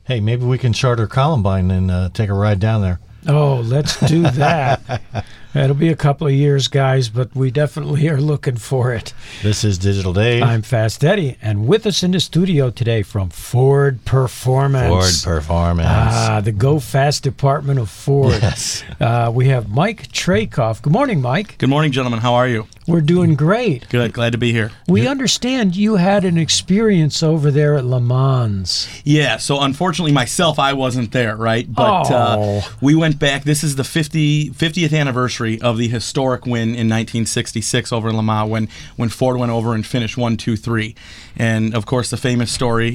Hey, maybe we can charter Columbine and take a ride down there. Oh, let's do that. It'll be a couple of years, guys, but we definitely are looking for it. This is Digital Dave. I'm Fast Eddie, and with us in the studio today from Ford Performance. Ford Performance. The Go Fast department of Ford. Yes. We have Mike Trakoff. Good morning, Mike. Good morning, gentlemen. How are you? We're doing great. Good. Glad to be here. We understand you had an experience over there at Le Mans. Yeah, so unfortunately myself, I wasn't there, right? But we went back. This is the 50th anniversary of the historic win in 1966 over in Le Mans when Ford went over and finished 1-2-3. And, of course, the famous story,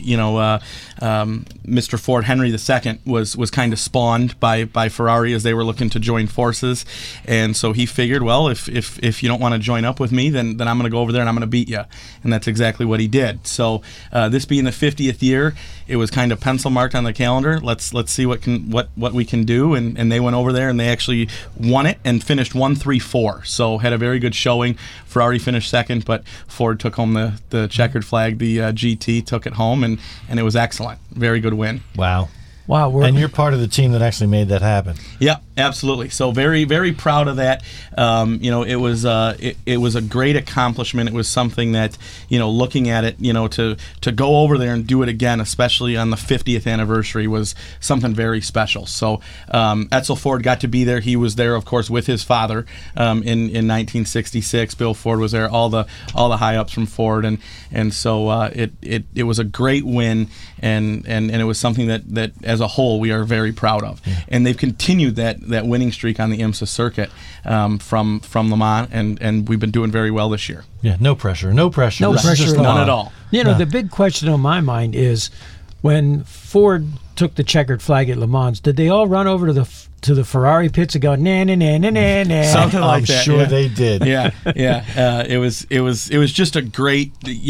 Mr. Ford Henry II was kind of spawned by Ferrari as they were looking to join forces. And so he figured, well, if you don't want to join up with me, then I'm going to go over there and I'm going to beat you. And that's exactly what he did. So this being the 50th year, it was kind of pencil marked on the calendar. Let's see what we can do. And they went over there and they actually won it and finished 1-3-4. So had a very good showing. Ferrari finished second, but Ford took home the checkered flag. The GT took it home, and it was excellent. Very good win. Wow. And you're part of the team that actually made that happen. Yeah, absolutely. So very, very proud of that. It was a great accomplishment. It was something that, looking at it, to go over there and do it again, especially on the 50th anniversary, was something very special. So Edsel Ford got to be there. He was there, of course, with his father in 1966. Bill Ford was there. All the high ups from Ford, and so it was a great win, and it was something that as a whole we are very proud of. Yeah. And they've continued that winning streak on the IMSA circuit from Le Mans, and we've been doing very well this year. Yeah, no pressure. No pressure none at all. The big question on my mind is, when Ford took the checkered flag at Le Mans, did they all run over to the Ferrari pits and go nah nah nah nah nah nah? Something like I'm that. Sure they did. Yeah. It was just a great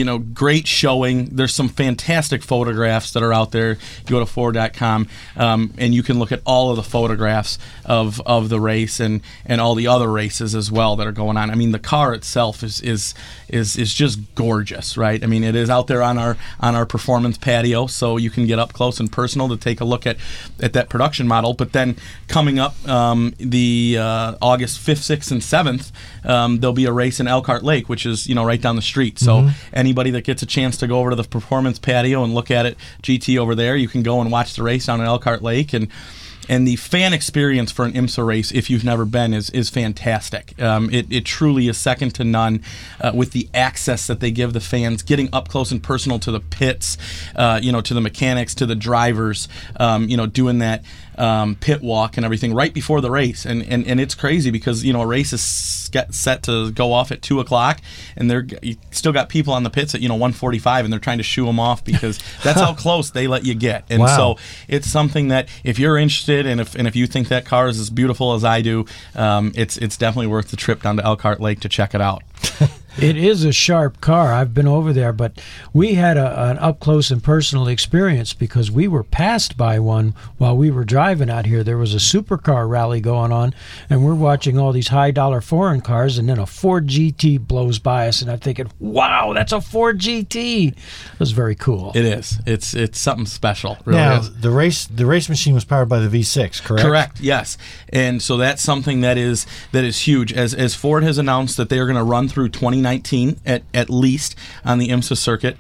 showing. There's some fantastic photographs that are out there. You go to Ford.com and you can look at all of the photographs of the race and all the other races as well that are going on. I mean, the car itself is just gorgeous, right? I mean, it is out there on our performance patio, so you can get up close and personal to take a look at that production model. But then coming up the August 5th, 6th, and 7th, there'll be a race in Elkhart Lake, which is right down the street. So anybody that gets a chance to go over to the performance patio and look at it, GT over there, you can go and watch the race down at Elkhart Lake. And the fan experience for an IMSA race, if you've never been, is fantastic. It truly is second to none with the access that they give the fans, getting up close and personal to the pits, to the mechanics, to the drivers, doing that pit walk and everything right before the race. And it's crazy because, a race is set to go off at 2 o'clock, and you still got people on the pits at 1:45, and they're trying to shoo them off because that's how close they let you get. And so it's something that if you're interested and if you think that car is as beautiful as I do, it's definitely worth the trip down to Elkhart Lake to check it out. It is a sharp car. I've been over there, but we had an up-close and personal experience because we were passed by one while we were driving out here. There was a supercar rally going on, and we're watching all these high-dollar foreign cars, and then a Ford GT blows by us, and I'm thinking, wow, that's a Ford GT. It was very cool. It is. It's something special. Really now, is. the race machine was powered by the V6, correct? Correct, yes. And so that's something that is huge. As Ford has announced that they are going to run through 2019 at least on the IMSA circuit.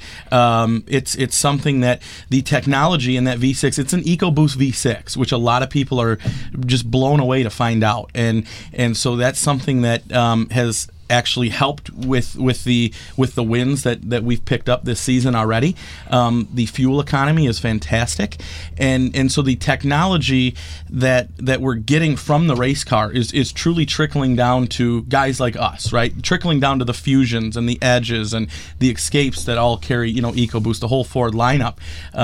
It's something that the technology in that V6, it's an EcoBoost V6, which a lot of people are just blown away to find out. And so that's something that has actually helped with the wins that we've picked up this season already. The fuel economy is fantastic, and so the technology that we're getting from the race car is truly trickling down to guys like us, right? Trickling down to the Fusions and the Edges and the Escapes that all carry EcoBoost, the whole Ford lineup,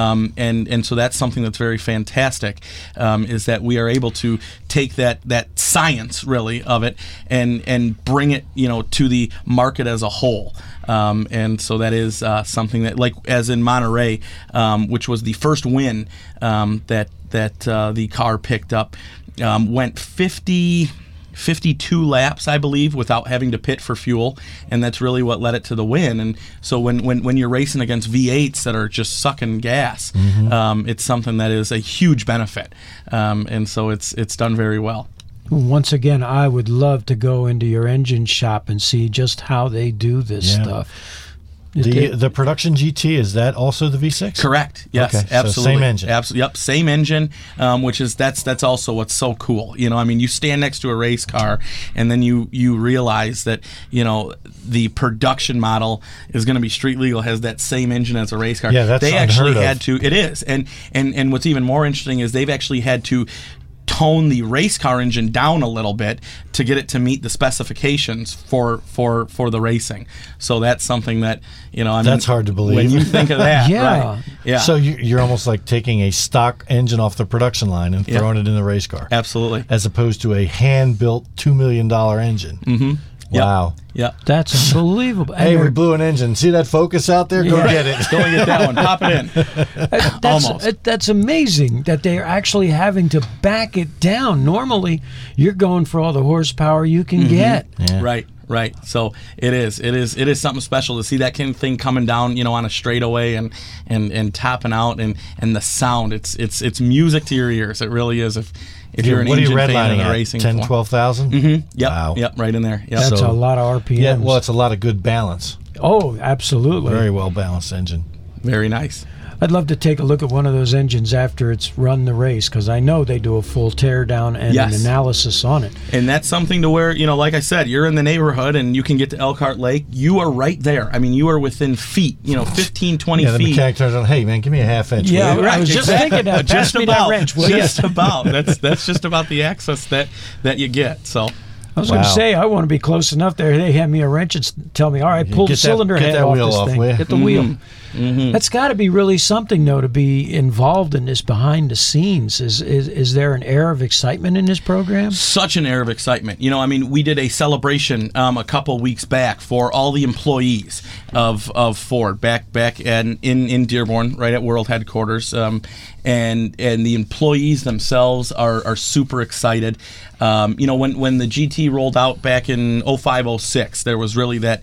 and so that's something that's very fantastic. Is that we are able to take that science really of it and bring it to the market as a whole. And so that is something that, like as in Monterey, which was the first win that the car picked up, went 50 52 laps, I believe, without having to pit for fuel, and that's really what led it to the win. And so when you're racing against V8s that are just sucking gas, it's something that is a huge benefit, and so it's done very well. Once again, I would love to go into your engine shop and see just how they do this stuff. The production GT, is that also the V6? Correct. Yes, okay, absolutely. So same engine. Yep, same engine. Which is that's also what's so cool. You know, I mean, you stand next to a race car, and then you realize that the production model is going to be street legal, has that same engine as a race car. Yeah, that's they actually unheard of. had to. It is, and what's even more interesting is they've actually had to tone the race car engine down a little bit to get it to meet the specifications for the racing. So that's something that that's hard to believe when you think of that. Yeah. Right? Yeah. So you're almost like taking a stock engine off the production line and throwing it in the race car. Absolutely. As opposed to a hand-built $2 million engine. Mm-hmm. Wow. Yep. That's unbelievable. Hey, we blew an engine. See that Focus out there? Go get it. Go and get that one. Pop it in. Almost. That's amazing that they're actually having to back it down. Normally, you're going for all the horsepower you can get. Yeah. Right. So it is something special to see that kind of thing coming down, on a straightaway and topping out and the sound. It's music to your ears. It really is. If you're an engine fan in a racing 10, 12,000? Mm-hmm. Yep. Wow. Yep. Right in there. Yep. That's a lot of RPMs. Yeah. Well, it's a lot of good balance. Oh, absolutely. Very well balanced engine. Very nice. I'd love to take a look at one of those engines after it's run the race, because I know they do a full teardown and an analysis on it. And that's something to where, like I said, you're in the neighborhood and you can get to Elkhart Lake. You are right there. I mean, you are within feet, 15, 20 feet. Yeah, the feet. mechanic turns on, hey, man, give me a half inch. Yeah, will you? right. I was just thinking that. Pass me that wrench, will you? Just about. That's just about the access that you get. So. I was going to say, I want to be close enough there. They hand me a wrench and tell me, all right, pull the cylinder head off this thing. Get the wheel. Mm-hmm. That's got to be really something, though, to be involved in this behind the scenes. Is there an air of excitement in this program? Such an air of excitement. We did a celebration a couple weeks back for all the employees of Ford back in Dearborn, right at World Headquarters. And the employees themselves are super excited. When the GT rolled out back in 05-06, there was really that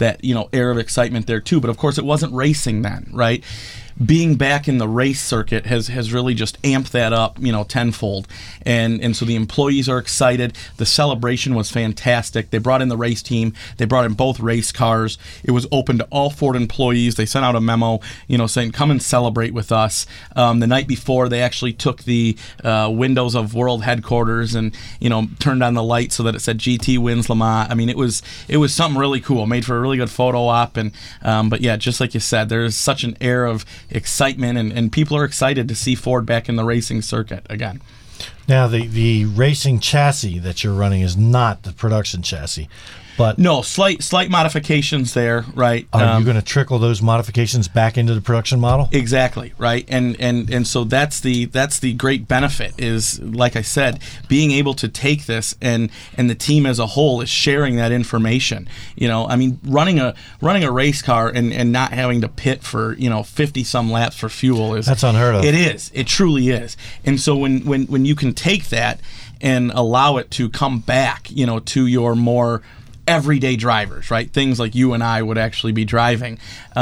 air of excitement there too. But of course, it wasn't racing then, right? Being back in the race circuit has really just amped that up, tenfold. And so the employees are excited. The celebration was fantastic. They brought in the race team. They brought in both race cars. It was open to all Ford employees. They sent out a memo, saying, come and celebrate with us. The night before, they actually took the windows of World Headquarters and, turned on the light so that it said GT wins Le Mans. I mean, it was something really cool. Made for a really good photo op. And but yeah, just like you said, there's such an air of excitement, and people are excited to see Ford back in the racing circuit again. Now, the racing chassis that you're running is not the production chassis, but no, slight modifications there, right? Are you going to trickle those modifications back into the production model? Exactly, right. And so that's the great benefit is, like I said, being able to take this and the team as a whole is sharing that information. Running a race car and not having to pit for 50 some laps for fuel that's unheard of. It is. It truly is. And so when you can take that and allow it to come back, to your more everyday drivers, right? Things like you and I would actually be driving.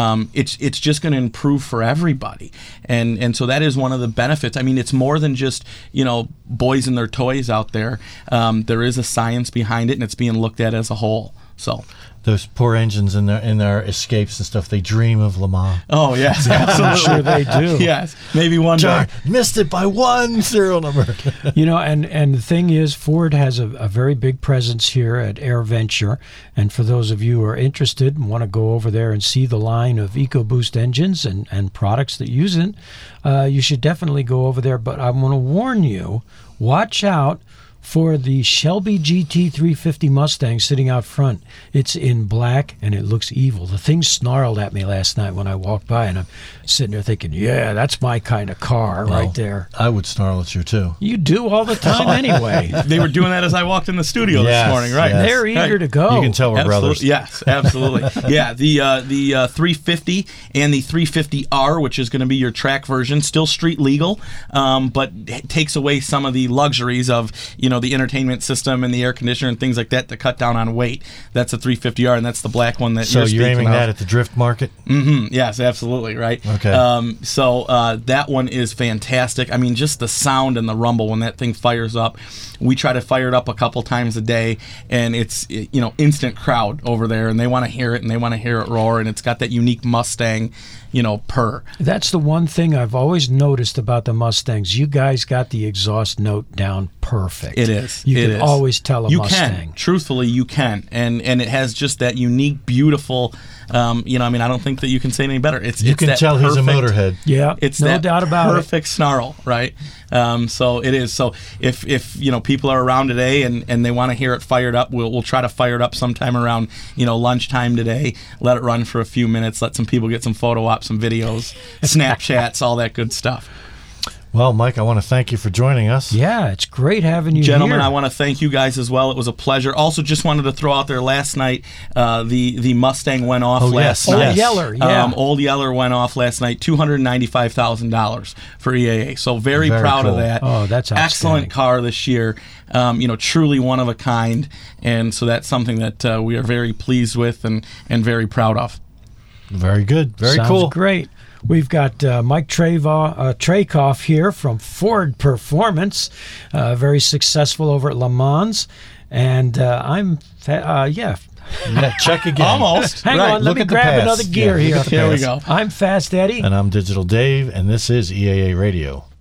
It's just going to improve for everybody, and so that is one of the benefits. I mean, it's more than just boys and their toys out there. There is a science behind it, and it's being looked at as a whole. So. Those poor engines in their escapes and stuff, they dream of Le Mans. Oh, yes, absolutely. I'm sure they do. Yes, maybe one day. Missed it by one serial number. And the thing is, Ford has a very big presence here at AirVenture. And for those of you who are interested and want to go over there and see the line of EcoBoost engines and products that use it, you should definitely go over there. But I want to warn you, watch out for the Shelby GT350 Mustang sitting out front. It's in black and it looks evil. The thing snarled at me last night when I walked by, and I'm sitting there thinking, yeah, that's my kind of car right there. I would snarl at you too. You do all the time anyway. They were doing that as I walked in the studio this morning, right? Yes. They're eager to go. You can tell we're brothers. Yes, absolutely. Yeah, the 350 and the 350R, which is going to be your track version, still street legal, but it takes away some of the luxuries of, the entertainment system and the air conditioner and things like that to cut down on weight. That's a 350R, and that's the black one that So you're you're aiming speaking that of. at the drift market? Yes, absolutely, right. Okay. So that one is fantastic. I mean, just the sound and the rumble when that thing fires up. We try to fire it up a couple times a day, and it's instant crowd over there, and they want to hear it, and they want to hear it roar, and it's got that unique Mustang, purr. That's the one thing I've always noticed about the Mustangs. You guys got the exhaust note down perfect. It is. You It can is. always tell a you Mustang. can. Truthfully, you can, and it has just that unique, beautiful. I don't think that you can say any better. You can that tell he's a perfect- motorhead. Yeah, It's no that doubt about it. perfect snarl, right? So it is. So if people are around today and they want to hear it fired up, we'll try to fire it up sometime around lunchtime today. Let it run for a few minutes. Let some people get some photo ops, some videos, Snapchats, all that good stuff. Well, Mike, I want to thank you for joining us. Yeah, it's great having you Gentlemen, here. I want to thank you guys as well. It was a pleasure. Also, just wanted to throw out there last night, the Mustang went off last yes. night. Old Yeller, yeah. Old Yeller went off last night, $295,000 for EAA. So very proud cool. of that. Oh, that's outstanding. Excellent car this year. Truly one of a kind. And so that's something that we are very pleased with and very proud of. Very good. Very Sounds cool. great. We've got Mike Trakoff here from Ford Performance, very successful over at Le Mans, and Yeah, check again. Almost. Hang Right. on, let Look me at the grab pass. another gear Yeah, here. look at the Here we pass. go. I'm Fast Eddie. And I'm Digital Dave, and this is EAA Radio.